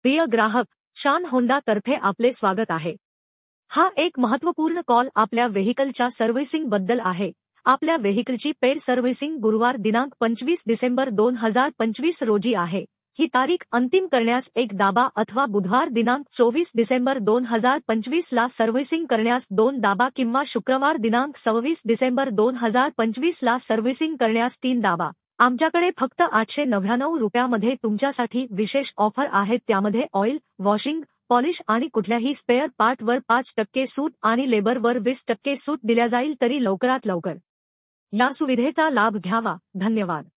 प्रिय ग्राहक, शान होंडा तर्फे आपले स्वागत आहे। हा एक महत्त्वपूर्ण कॉल आपल्या व्हेइकलच्या सर्व्हिसिंग बद्दल आहे। आपल्या व्हेइकलची पेड सर्व्हिसिंग गुरुवार दिनांक 25 डिसेंबर 2025 रोजी आहे। ही तारीख अंतिम करण्यास एक दाबा अथवा बुधवार दिनांक 24 डिसेंबर 2025 ला सर्व्हिसिंग करण्यास 2 दाबा किंवा शुक्रवार दिनांक 26 डिसेंबर 2025 ला सर्व्हिसिंग करण्यास 3 दाबा। आमच्याकडे फक्त 899 रुपयामध्ये तुमच्यासाठी विशेष ऑफर आहेत, त्यामध्ये ऑइल, वॉशिंग, पॉलिश आणि कुठल्याही स्पेअर पार्टवर 5% सूट आणि लेबरवर 20% सूट दिल्या जाईल, तरी लवकरात लवकर या सुविधेचा लाभ घ्यावा। धन्यवाद।